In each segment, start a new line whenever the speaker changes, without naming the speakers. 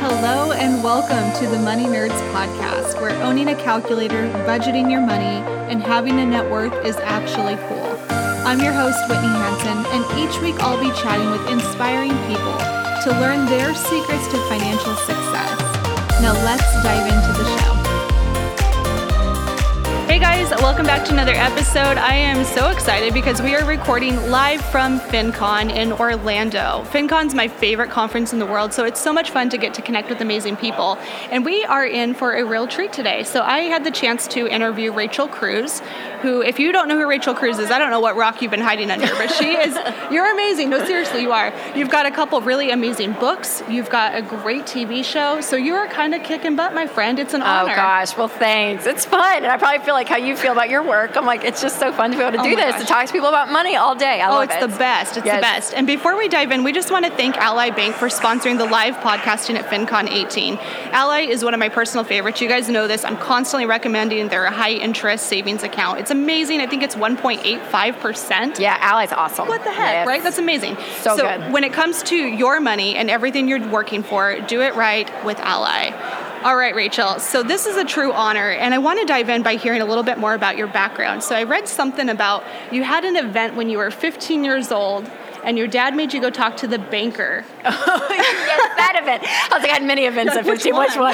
Hello and welcome to the Money Nerds podcast, where owning a calculator, budgeting your money, and having a net worth is actually cool. I'm your host, Whitney Hansen, and each week I'll be chatting with inspiring people to learn their secrets to financial success. Now let's dive into the show. Hey guys, welcome back to another episode. I am so excited because we are recording live from FinCon in Orlando. FinCon's my favorite conference in the world, so it's so much fun to get to connect with amazing people. And we are in for a real treat today. So I had the chance to interview Rachel Cruz, who, if you don't know who Rachel Cruz is, I don't know what rock you've been hiding under, but you're amazing. No, seriously, you are. You've got a couple really amazing books. You've got a great TV show. So you are kind of kicking butt, my friend. It's an honor.
Oh gosh, well thanks. It's fun. And I probably feel like how you feel about your work. I'm like, it's just so fun to be able to do this, to talk to people about money all day. I love it.
It's the best. It's the best. And before we dive in, we just want to thank Ally Bank for sponsoring the live podcasting at FinCon 18. Ally is one of my personal favorites. You guys know this. I'm constantly recommending their high interest savings account. It's amazing. I think it's 1.85%.
Yeah, Ally's awesome.
What the heck, right? That's amazing.
So good.
When it comes to your money and everything you're working for, do it right with Ally. All right, Rachel. So this is a true honor, and I want to dive in by hearing a little bit more about your background. So I read something about you had an event when you were 15 years old, and your dad made you go talk to the banker.
Oh, yes, that event. I was like, I had many events at 15. Which one?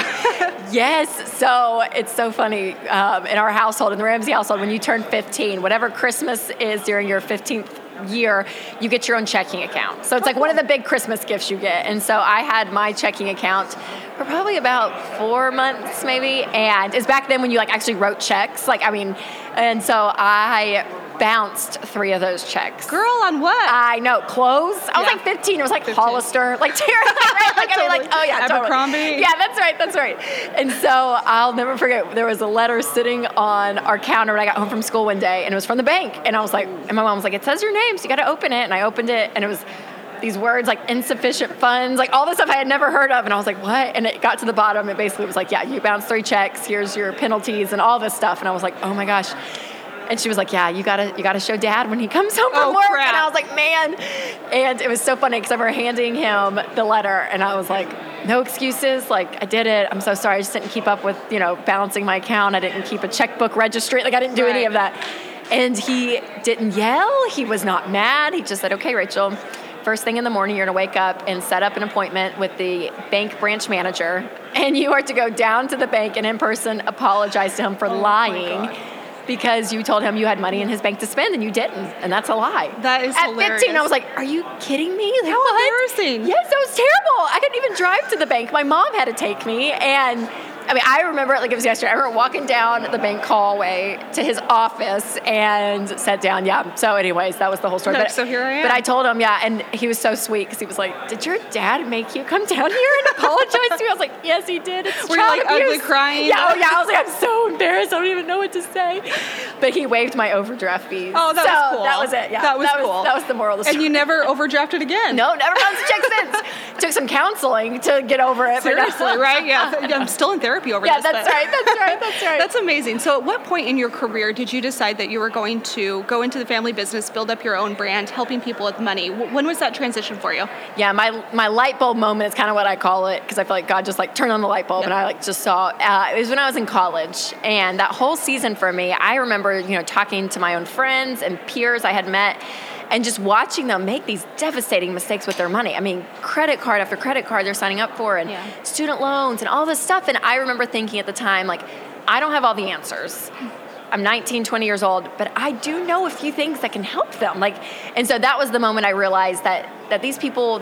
Yes. So it's so funny. In our household, in the Ramsey household, when you turn 15, whatever Christmas is during your 15th year, you get your own checking account. So it's like one of the big Christmas gifts you get. And so I had my checking account for probably about 4 months maybe. And it's back then when you actually wrote checks. And so I bounced 3 of those checks.
Girl, on what?
I know, clothes. I was 15. It was 15. Hollister, terrible, right?
Totally.
Oh yeah,
Abercrombie.
Totally. Yeah, that's right. And so I'll never forget, there was a letter sitting on our counter when I got home from school one day, and it was from the bank. And I was like, and my mom was like, it says your name, so you got to open it. And I opened it, and it was these words like insufficient funds, all this stuff I had never heard of. And I was like, what? And it got to the bottom. It basically was like, yeah, you bounced 3 checks. Here's your penalties and all this stuff. And I was like, oh my gosh. And she was like, yeah, you gotta show Dad when he comes home from work.
Crap.
And I was like, man. And it was so funny because I remember handing him the letter, and I was like, no excuses. I did it. I'm so sorry. I just didn't keep up with, balancing my account. I didn't keep a checkbook registry. I didn't do any of that. And he didn't yell. He was not mad. He just said, okay, Rachel, first thing in the morning, you're going to wake up and set up an appointment with the bank branch manager, and you are to go down to the bank and in person apologize to him for lying. Because you told him you had money in his bank to spend and you didn't. And that's a lie.
That is hilarious.
At 15, I was like, are you kidding me?
How embarrassing.
Yes, that was terrible. I couldn't even drive to the bank. My mom had to take me. And I remember it it was yesterday. I remember walking down the bank hallway to his office and sat down. Yeah. So anyways, that was the whole story.
So here I am.
But I told him, and he was so sweet because he was like, did your dad make you come down here and apologize to me? I was like, yes, he did. It's
Were you ugly crying?
Yeah. Oh, yeah. I was like, I'm so embarrassed. I don't even know what to say. But he waived my overdraft fees.
Oh, that was cool.
That was it. Yeah.
That was cool.
That was the moral of the story.
And you never overdrafted again?
No, never bounced a check since. Took some counseling to get over it.
Seriously, right? Yeah. I'm still in therapy over this.
Yeah, that's right.
That's amazing. So at what point in your career did you decide that you were going to go into the family business, build up your own brand, helping people with money? When was that transition for you?
Yeah, my light bulb moment is kind of what I call it, because I feel like God just turned on the light bulb, and I just saw, it was when I was in college, and that whole season for me, I remember, talking to my own friends and peers I had met, and just watching them make these devastating mistakes with their money. Credit card after credit card they're signing up for, and student loans and all this stuff. And I remember thinking at the time, I don't have all the answers. I'm 19, 20 years old, but I do know a few things that can help them. And so that was the moment I realized that these people,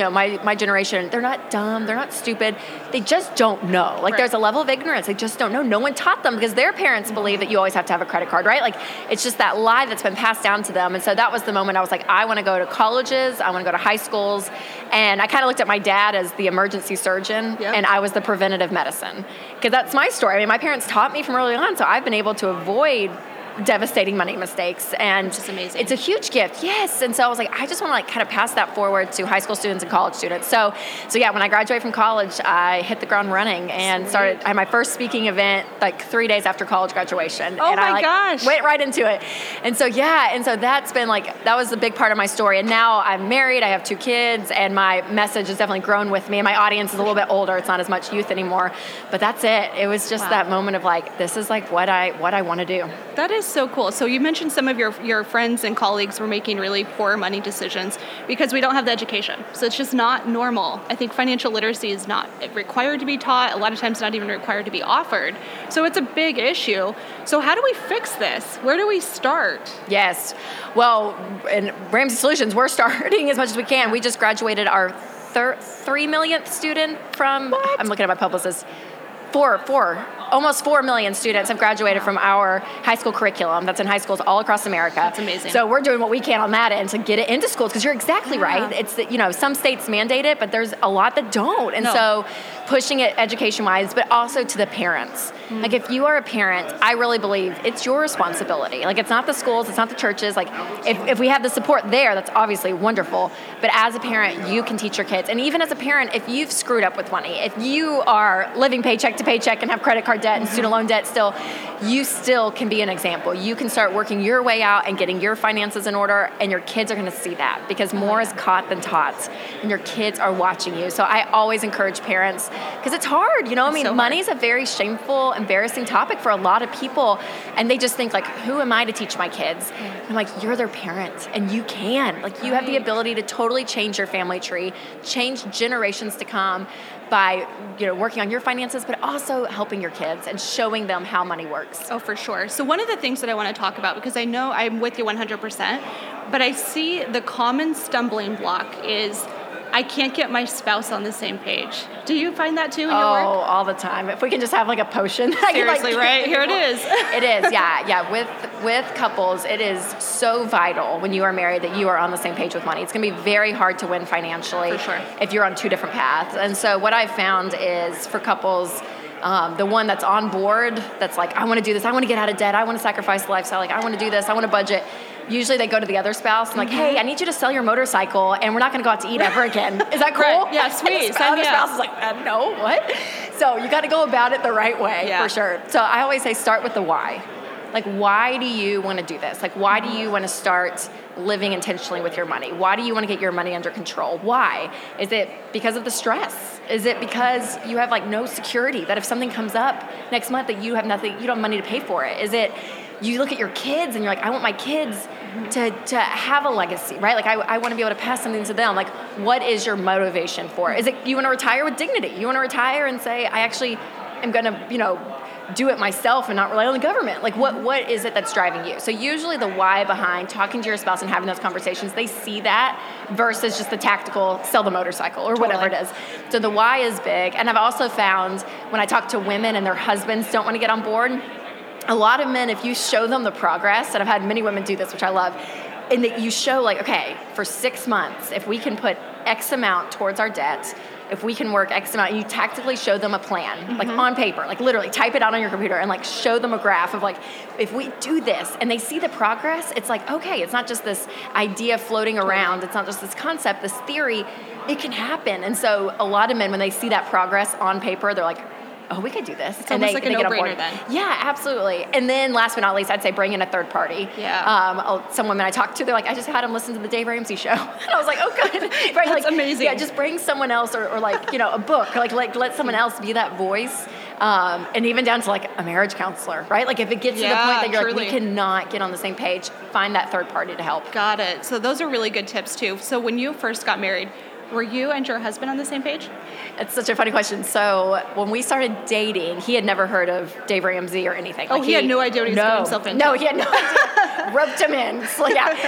my generation, they're not dumb, they're not stupid, they just don't know. There's a level of ignorance, they just don't know. No one taught them because their parents believe that you always have to have a credit card, right? It's just that lie that's been passed down to them. And so that was the moment I was like, I want to go to colleges, I want to go to high schools. And I kind of looked at my dad as the emergency surgeon, and I was the preventative medicine. Because that's my story. My parents taught me from early on, so I've been able to avoid devastating money mistakes. And
which is amazing.
It's a huge gift. Yes. And so I was like, I just want to like kind of pass that forward to high school students and college students. So yeah, when I graduated from college, I hit the ground running and I had my first speaking event like 3 days after college graduation.
Oh,
and
my gosh.
Went right into it. And so that's been like, that was a big part of my story. And now I'm married, I have 2 kids, and my message has definitely grown with me. And my audience is a little bit older. It's not as much youth anymore. But that's it. It was just that moment of like, this is like what I want to do.
That is so cool. So you mentioned some of your friends and colleagues were making really poor money decisions because we don't have the education. So it's just not normal. I think financial literacy is not required to be taught. A lot of times not even required to be offered. So it's a big issue. So how do we fix this? Where do we start?
Yes. Well, in Ramsey Solutions, we're starting as much as we can. We just graduated our 3 millionth student from,
what?
I'm looking at my publicist, almost 4 million students have graduated from our high school curriculum that's in high schools all across America.
That's amazing.
So we're doing what we can on that end to get it into schools, because you're exactly right. It's that, some states mandate it, but there's a lot that don't. And so pushing it education-wise, but also to the parents. Like if you are a parent, I really believe it's your responsibility. Like it's not the schools, it's not the churches. Like if we have the support there, that's obviously wonderful. But as a parent, you can teach your kids. And even as a parent, if you've screwed up with money, if you are living paycheck to paycheck and have credit card debt and student loan debt still, you still can be an example. You can start working your way out and getting your finances in order, and your kids are going to see that, because more is caught than taught, and your kids are watching you. So I always encourage parents, because it's hard, money is a very shameful, embarrassing topic for a lot of people, and they just think like, who am I to teach my kids? I'm like, you're their parent, and you can. Like you have the ability to totally change your family tree, change generations to come by working on your finances, but also helping your kids and showing them how money works.
Oh, for sure. So one of the things that I want to talk about, because I know I'm with you 100%, but I see the common stumbling block is I can't get my spouse on the same page. Do you find that too in your work?
Oh, all the time. If we can just have like a potion.
Seriously, right? Here it is.
It is, yeah. With couples, it is so vital when you are married that you are on the same page with money. It's going to be very hard to win financially if you're on 2 different paths. And so what I've found is for couples, the one that's on board, that's like, I want to do this, I want to get out of debt, I want to sacrifice the lifestyle, like I want to do this, I want to budget. Usually they go to the other spouse and like, hey, I need you to sell your motorcycle and we're not going to go out to eat ever again. Is that cool?
Right. Yeah, sweet.
The other spouse is like, no, what? So you got to go about it the right way, for sure. So I always say start with the why. Like, why do you want to do this? Like, why do you want to start living intentionally with your money? Why do you want to get your money under control? Why? Is it because of the stress? Is it because you have like no security that if something comes up next month that you have nothing, you don't have money to pay for it? Is it you look at your kids and you're like, I want my kids to have a legacy, right? Like I want to be able to pass something to them. Like, what is your motivation for it? Is it you want to retire with dignity? You want to retire and say, I actually am going to, do it myself and not rely on the government. Like what is it that's driving you? So usually the why behind talking to your spouse and having those conversations, they see that versus just the tactical sell the motorcycle or whatever it is. So the why is big. And I've also found when I talk to women and their husbands don't want to get on board, a lot of men, if you show them the progress, and I've had many women do this, which I love, and that you show like, okay, for 6 months, if we can put X amount towards our debt, if we can work X amount, you tactically show them a plan, like on paper, like literally type it out on your computer and like show them a graph of like, if we do this and they see the progress, it's like, okay, it's not just this idea floating around. It's not just this concept, this theory, it can happen. And so a lot of men, when they see that progress on paper, they're like, oh, we could do this.
It's almost like a no-brainer then.
Yeah, absolutely. And then last but not least, I'd say bring in a third party.
Yeah.
Some women I talked to, they're like, I just had them listen to the Dave Ramsey show. And I was like, oh, good. Right?
That's amazing.
Yeah, just bring someone else or like, a book. Or like let someone else be that voice. And even down to like a marriage counselor, right? Like if it gets to the point that you're like, we cannot get on the same page, find that third party to help.
Got it. So those are really good tips too. So when you first got married, were you and your husband on the same page?
It's such a funny question. So when we started dating, he had never heard of Dave Ramsey or anything.
Oh, like he had no idea what he was getting himself into.
No, he had no idea. Roped him in. So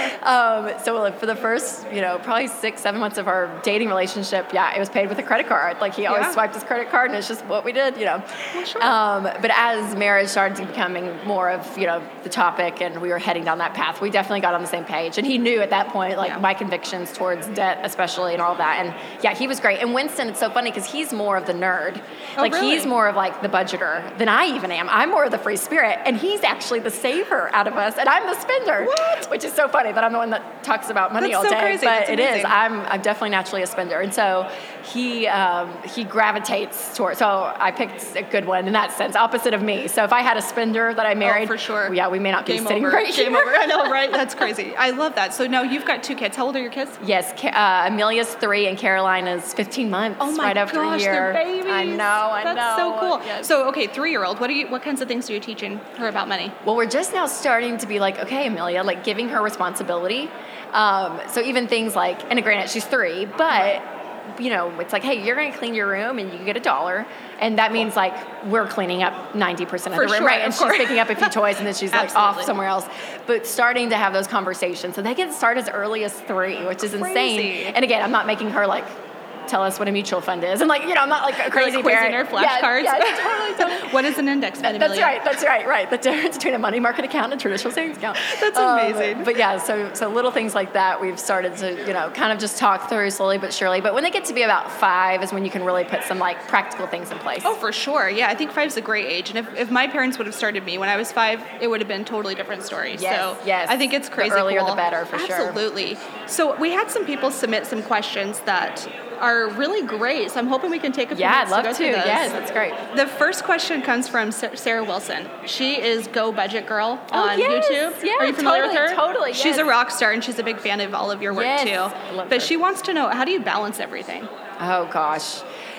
yeah. So like for the first, probably 6-7 months of our dating relationship, it was paid with a credit card. Like he always swiped his credit card, and it's just what we did,
Well, sure.
But as marriage started becoming more of, the topic, and we were heading down that path, we definitely got on the same page. And he knew at that point, like my convictions towards debt, especially, and all that. And he was great. And Winston, it's so funny because he's more of the nerd.
Oh,
like
really?
he's more of like the budgeter than I even am. I'm more of the free spirit, and he's actually the saver out of us, and I'm the spender.
What?
Which is so funny that I'm the one that talks about money
That's
all
so
day.
crazy.
But
That's
it is.
amazing.
I'm definitely naturally a spender, and so he gravitates toward. So I picked a good one in that sense, opposite of me. So if I had a spender that I married,
for sure.
Yeah, we may not be
Game
sitting
over.
right here.
Game over. I know, right? That's crazy. I love that. So now you've got 2 kids. How old are your kids?
Yes, Amelia's 3 and Caroline is 15 months.
Oh my
right after
gosh,
a year.
they're babies.
I know.
That's so cool.
Yes.
So, okay, 3-year-old. What kinds of things are you teaching her about money?
Well, we're just now starting to be like, okay, Amelia, like giving her responsibility. So even things like, and granted, she's 3, but it's like, hey, you're going to clean your room and you can get $1. And that means like we're cleaning up 90% of the room,
sure,
right? And
of course.
she's picking up a few toys and then she's like
Absolutely.
off somewhere else. But starting to have those conversations. So they can start as early as 3, which is insane.
Crazy.
And again, I'm not making her like tell us what a mutual fund is. And like, I'm not like a crazy
quizzing
parent.
her flashcards.
Yeah, totally.
What is an index fund,
That's
Amelia?
right. The difference between a money market account and a traditional savings account.
That's amazing.
But yeah, so little things like that we've started to, kind of just talk through slowly but surely. But when they get to be about 5 is when you can really put some like practical things in place.
Oh, for sure. Yeah, I think 5 is a great age. And if my parents would have started me when I was 5, it would have been a totally different story.
Yes,
so
yes.
I think it's crazy
The earlier
cool.
the better, for sure.
Absolutely. So we had some people submit some questions that are really great. So I'm hoping we can take a few
Yeah, I'd
minutes
love
to go
to.
through those.
Yes, that's great.
The first question comes from Sarah Wilson. She is Go Budget Girl on
yes.
YouTube.
Yeah,
Are you familiar with her?
totally,
She's
yes.
a rock star and she's a big fan of all of your work
Yes,
too.
I love
But
her.
she wants to know, how do you balance everything?
Oh gosh.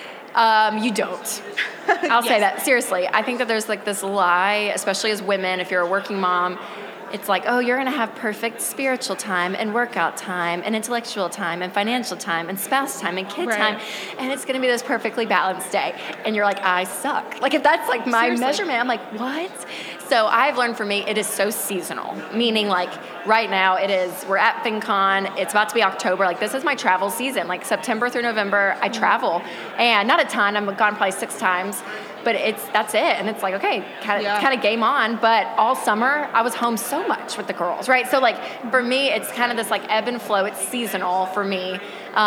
You don't. I'll say that. Seriously. I think that there's like this lie, especially as women, if you're a working mom, it's like, oh, you're going to have perfect spiritual time and workout time and intellectual time and financial time and spouse time and kid
Right.
time. And it's going to be this perfectly balanced day. And you're like, I suck. Like if that's like my
Seriously.
measurement, I'm like, what? So I've learned for me, it is so seasonal, meaning like right now we're at FinCon, it's about to be October, like this is my travel season, like September through November, I travel, and not a ton, I've gone probably 6 times, but that's it, and it's like, okay, kind of game on, but all summer, I was home so much with the girls, right? So like, for me, it's kind of this like ebb and flow, it's seasonal for me,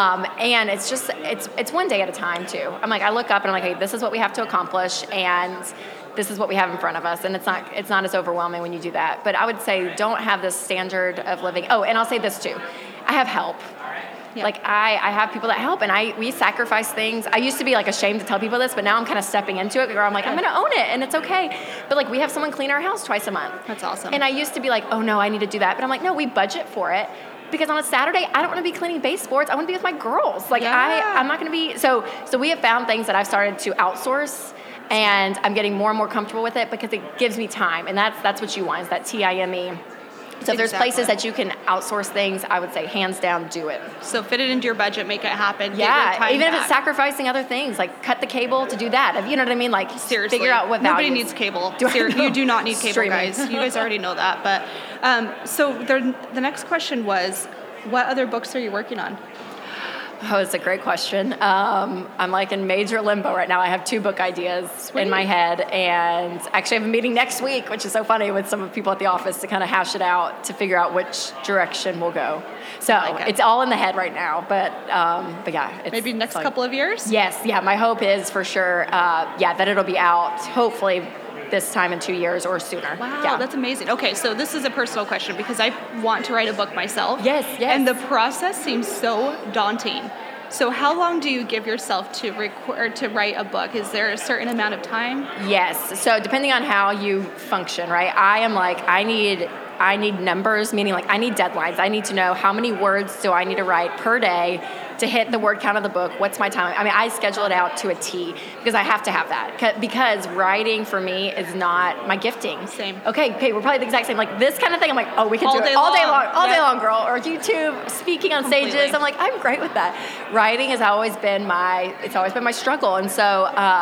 and it's just, it's one day at a time too. I'm like, I look up and I'm like, hey, this is what we have to accomplish, and this is what we have in front of us, and it's not as overwhelming when you do that. But I would say don't have this standard of living. Oh, and I'll say this too. I have help. Yeah. Like I have people that help, and we sacrifice things. I used to be like ashamed to tell people this, but now I'm kind of stepping into it where I'm like, I'm going to own it, and it's okay. But like we have someone clean our house twice a month.
That's awesome.
And I used to be like, oh no, I need to do that. But I'm like, no, we budget for it. Because on a Saturday, I don't want to be cleaning baseboards. I want to be with my girls. Like I'm not going to be. So we have found things that I've started to outsource. And I'm getting more and more comfortable with it because it gives me time. And that's what you want, is that TIME. So if there's places that you can outsource things, I would say hands down, do it.
So fit it into your budget, make it happen.
Yeah,
get your time
even
back.
if it's sacrificing other things, like cut the cable to do that. If you know what I mean? Like
Seriously.
figure out what values.
Nobody needs cable.
Do I know?
You do not need cable,
Streaming.
guys. You guys already know that. But so the next question was, what other books are you working on?
Oh, it's a great question. I'm like in major limbo right now. I have 2 book ideas in my head, and actually I have a meeting next week, which is so funny, with some of the people at the office to kind of hash it out, to figure out which direction we'll go. So it's all in the head right now, but yeah.
Maybe next couple of years?
Yes, yeah. My hope is for sure, that it'll be out hopefully this time in 2 years or sooner.
Wow,
yeah.
that's amazing. Okay, so this is a personal question because I want to write a book myself.
Yes.
And the process seems so daunting. So how long do you give yourself to write a book? Is there a certain amount of time?
Yes. So depending on how you function, right? I am like, I need numbers, meaning like I need deadlines. I need to know how many words do I need to write per day to hit the word count of the book. What's my time? I mean, I schedule it out to a T because I have to have that. Because writing for me is not my gifting.
Same.
Okay, we're probably the exact same. Like this kind of thing, I'm like, oh, we can do it all day long, girl. Or YouTube, speaking on stages. I'm like, I'm great with that. Writing has always been my struggle. And so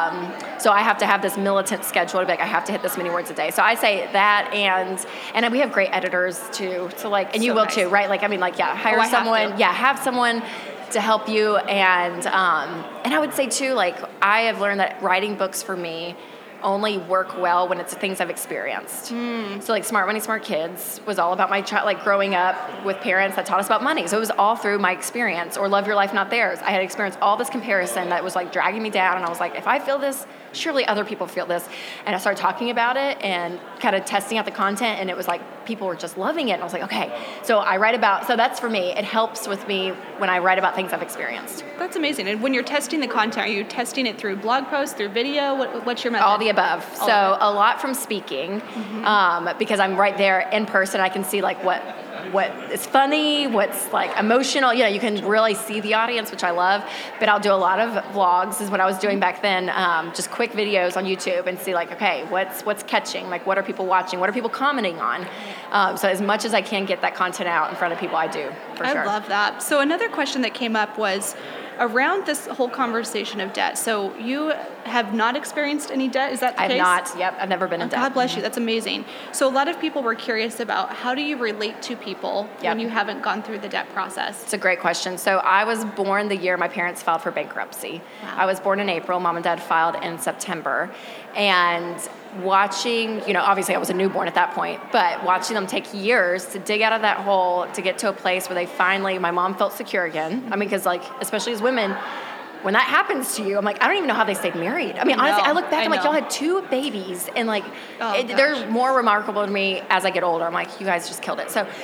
I have to have this militant schedule to be like, I have to hit this many words a day. So I say that, and we have great editors too. So like, and you will too, right? Like, I mean, like, hire someone. Have someone to help you. And I would say too, like, I have learned that writing books for me only work well when it's things I've experienced. So like Smart Money, Smart Kids was all about my like growing up with parents that taught us about money. So it was all through my experience. Or Love Your Life, Not Theirs. I had experienced all this comparison that was like dragging me down. And I was like, if I feel this, surely other people feel this. And I started talking about it and kind of testing out the content. And it was like, people were just loving it. And I was like, okay. So I write about, so that's for me. It helps with me when I write about things I've experienced.
That's amazing. And when you're testing the content, are you testing it through blog posts, through video? What's your method?
All the above. So a lot from speaking, because I'm right there in person. I can see like what is funny, what's like emotional. You know, you can really see the audience, which I love. But I'll do a lot of vlogs, is what I was doing back then. Just quick videos on YouTube and see like, okay, what's catching? Like, what are people watching? What are people commenting on? So as much as I can get that content out in front of people, I do, for sure.
I love that. So another question that came up was around this whole conversation of debt. So you have not experienced any debt, is that the case?
I've not, yep, I've never been in debt.
God bless you, that's amazing. So a lot of people were curious about how do you relate to people when you haven't gone through the debt process?
It's a great question. So I was born the year my parents filed for bankruptcy. Wow. I was born in April, Mom and Dad filed in September. And watching, you know, obviously I was a newborn at that point, but watching them take years to dig out of that hole to get to a place where they finally, my mom felt secure again. I mean, because like, especially as women, when that happens to you, I'm like, I don't even know how they stayed married. I mean, honestly, I look back, I'm like, y'all had 2 babies, and like, they're more remarkable to me as I get older. I'm like, you guys just killed it. So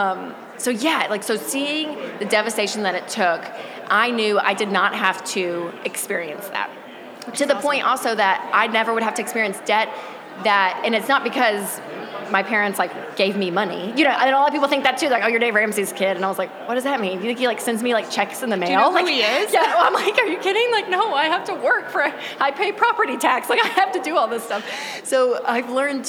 seeing the devastation that it took, I knew I did not have to experience that. To the point also that I never would have to experience debt and it's not because my parents like gave me money. You know, and a lot of people think that too, like, oh, you're Dave Ramsey's kid. And I was like, what does that mean? You think he like sends me like checks in the mail?
Do you know
like,
who he is?
Yeah, I'm like, are you kidding? Like, no, I have to work I pay property tax. Like I have to do all this stuff. So I've learned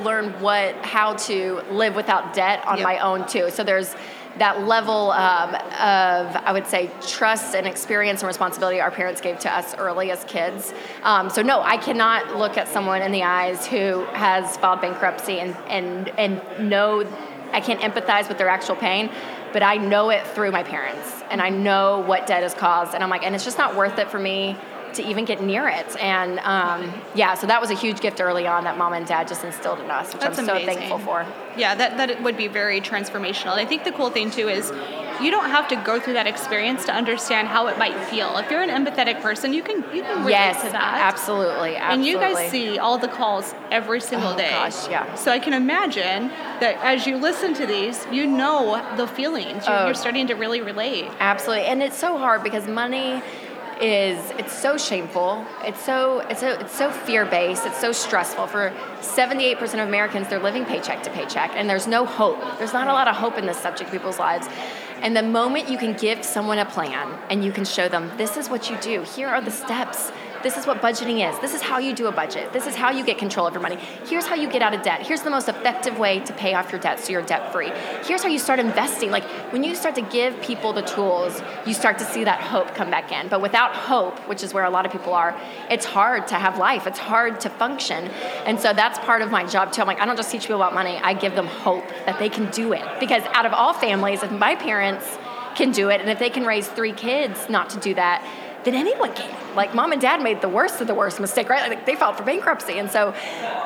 how to live without debt on my own too. So there's that level of, I would say, trust and experience and responsibility our parents gave to us early as kids. So no, I cannot look at someone in the eyes who has filed bankruptcy and know, I can't empathize with their actual pain, but I know it through my parents, and I know what debt has caused, and I'm like, and it's just not worth it for me to even get near it. And so that was a huge gift early on that Mom and Dad just instilled in us, which I'm so thankful for.
Yeah, that would be very transformational. And I think the cool thing too is you don't have to go through that experience to understand how it might feel. If you're an empathetic person, you can relate to that.
Absolutely.
And you guys see all the calls every single day.
Gosh, yeah.
So I can imagine that as you listen to these, you know the feelings. You're starting to really relate.
Absolutely. And it's so hard because money it's so shameful. It's so fear-based. It's so stressful. For 78% of Americans, they're living paycheck to paycheck, and there's no hope. There's not a lot of hope in this subject in people's lives. And the moment you can give someone a plan and you can show them, this is what you do. Here are the steps. This is what budgeting is. This is how you do a budget. This is how you get control of your money. Here's how you get out of debt. Here's the most effective way to pay off your debt so you're debt-free. Here's how you start investing. Like, when you start to give people the tools, you start to see that hope come back in. But without hope, which is where a lot of people are, it's hard to have life. It's hard to function. And so that's part of my job, too. I'm like, I don't just teach people about money. I give them hope that they can do it. Because out of all families, if my parents can do it, and if they can raise 3 kids not to do that, then anyone can. Like, Mom and Dad made the worst of the worst mistake, right? Like, they filed for bankruptcy. And so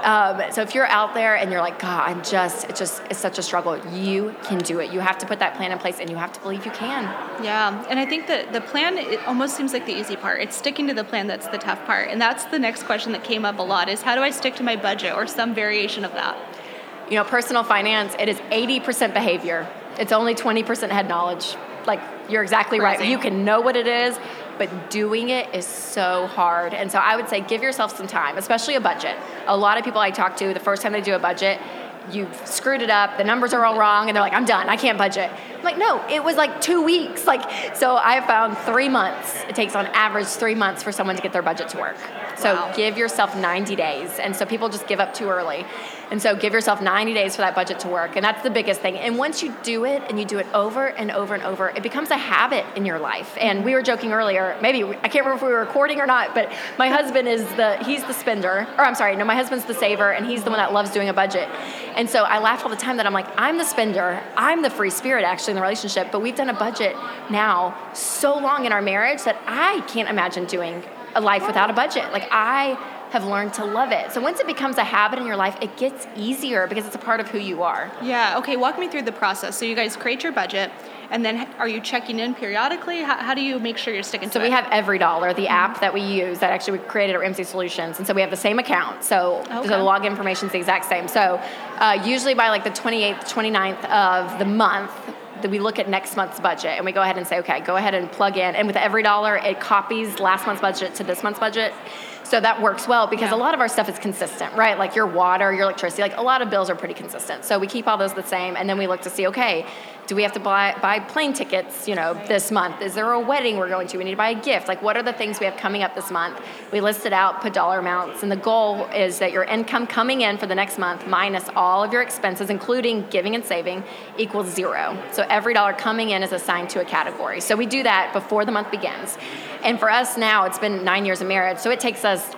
if you're out there and you're like, God, it's such a struggle, you can do it. You have to put that plan in place, and you have to believe you can.
Yeah, and I think that the plan, it almost seems like the easy part. It's sticking to the plan that's the tough part. And that's the next question that came up a lot is, how do I stick to my budget or some variation of that?
You know, personal finance, it is 80% behavior. It's only 20% head knowledge. Like, you're exactly right. You can know what it is, but doing it is so hard. And so I would say give yourself some time, especially a budget. A lot of people I talk to, the first time they do a budget, you've screwed it up, the numbers are all wrong, and they're like, I'm done, I can't budget. I'm like, no, it was like 2 weeks. So I found 3 months. It takes on average 3 months for someone to get their budget to work. So give yourself 90 days. And so people just give up too early. And so give yourself 90 days for that budget to work. And that's the biggest thing. And once you do it, and you do it over and over and over, it becomes a habit in your life. And we were joking earlier, I can't remember if we were recording or not, but my husband he's the spender. Or I'm sorry, no, my husband's the saver, and he's the one that loves doing a budget. And so I laugh all the time that I'm like, I'm the spender, I'm the free spirit actually in the relationship, but we've done a budget now so long in our marriage that I can't imagine doing a life without a budget. Like, I have learned to love it. So once it becomes a habit in your life, it gets easier because it's a part of who you are.
Yeah. Okay. Walk me through the process. So you guys create your budget, and then are you checking in periodically? How do you make sure you're sticking to it?
So we have EveryDollar, the app that we use that actually we created at MC Solutions. And so we have the same account. So the log information is the exact same. So usually by like the 28th, 29th of the month, we look at next month's budget and we go ahead and say, okay, go ahead and plug in. And with EveryDollar, it copies last month's budget to this month's budget. So that works well because a lot of our stuff is consistent, right? Like your water, your electricity, like a lot of bills are pretty consistent. So we keep all those the same, and then we look to see, okay, do we have to buy plane tickets, this month? Is there a wedding we're going to? We need to buy a gift. Like, what are the things we have coming up this month? We list it out, put dollar amounts, and the goal is that your income coming in for the next month minus all of your expenses, including giving and saving, equals zero. So every dollar coming in is assigned to a category. So we do that before the month begins. And for us now, it's been 9 years of marriage, so it takes us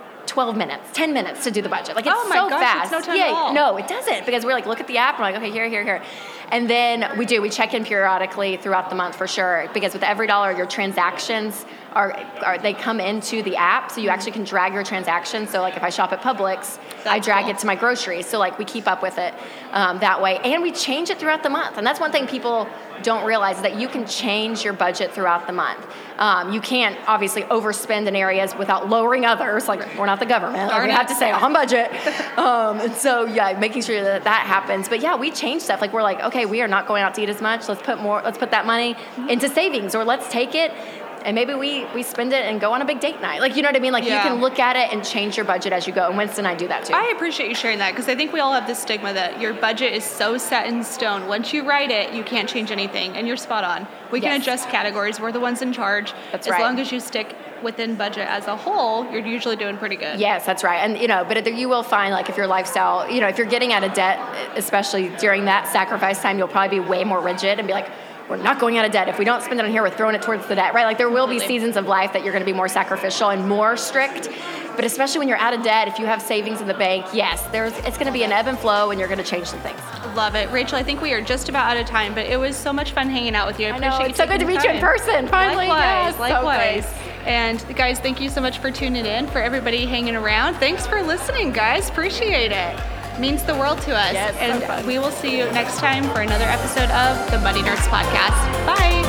12 minutes, 10 minutes to do the budget. Like, it's so fast.
It's no time at all.
No, it doesn't, because we're like, look at the app, and we're like, okay, here. And then we check in periodically throughout the month for sure, because with EveryDollar, your transactions they come into the app, so you actually can drag your transactions. So like if I shop at Publix, I drag it to my groceries. So like we keep up with it that way, and we change it throughout the month. And that's one thing people don't realize, is that you can change your budget throughout the month. You can't obviously overspend in areas without lowering others. Like, we're not the government. Like, we have to stay on budget. And so making sure that happens. But we change stuff. Like, we're like, okay, we are not going out to eat as much. Let's put that money into savings, or let's take it and maybe we spend it and go on a big date night. Like, you know what I mean? Like, you can look at it and change your budget as you go. And Winston and I do that too.
I appreciate you sharing that, because I think we all have this stigma that your budget is so set in stone. Once you write it, you can't change anything. And you're spot on. We can adjust categories. We're the ones in charge.
That's
right.
As
long as you stick within budget as a whole, you're usually doing pretty good.
Yes, that's right. And, but you will find, like, if your lifestyle, if you're getting out of debt, especially during that sacrifice time, you'll probably be way more rigid and be like, we're not going out of debt. If we don't spend it on here, we're throwing it towards the debt, right? Like, there will be seasons of life that you're going to be more sacrificial and more strict. But especially when you're out of debt, if you have savings in the bank, yes, it's going to be an ebb and flow, and you're going to change some things.
Love it. Rachel, I think we are just about out of time, but it was so much fun hanging out with you. I appreciate
it's so good to meet you in person, finally.
Likewise.
So
and guys, thank you so much for tuning in. For everybody hanging around, thanks for listening, guys. Appreciate it. Means the world to us.
Yes,
and we will see you next time for another episode of the Money Nerds Podcast. Bye.